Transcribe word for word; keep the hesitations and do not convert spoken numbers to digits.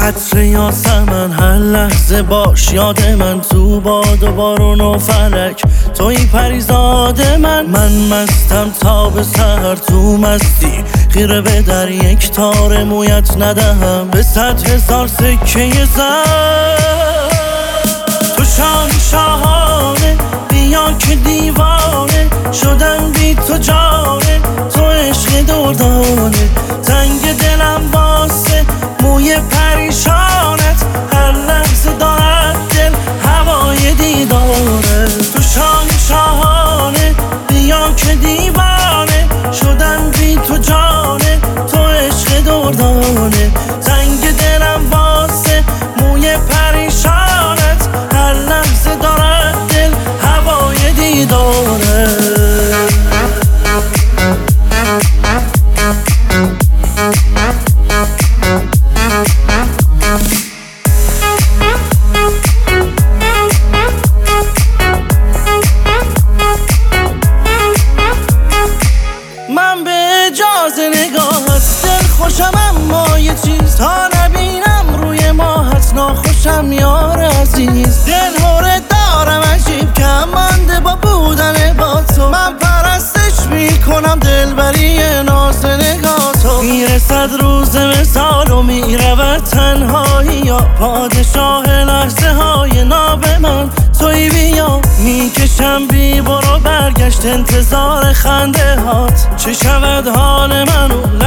عطر یاسمن هر لحظه باش یاد من، تو باد و بارون و فلک توی پریزاد من. من مستم تا به سحر تو مستی، خیره به در یک تار مویت ندهم به صد هزار سکه زر. تو شان شاهانه بیا که دیوانه شدم بی تو جانه، تو عشق دردانه تنگ دلم واسه موی پریشانت، هر لحظه دارد دل هوای دیداره. تو شان شاهانه بیا که دیوانه شدم بی تو جانه، تو عشق دردانه تنگ دلم واسه موی پریشانت، هر لحظه دارد دل هوای دیداره. من به اجازه نگاهت دل خوشم، اما یه چیز تا نبینم روی ماهت ناخوشم یار عزیز. دل هوره دارم عجیب که مانده با بودن با تو، من پرستش میکنم دلبری ناز نگاه تو. میرسد روز مثال و میرود تنهایی یا پادشاه لحظه های ناب من توی بیا. میکشم بی برو برگشت انتظار خنده هات، چه شود حال من و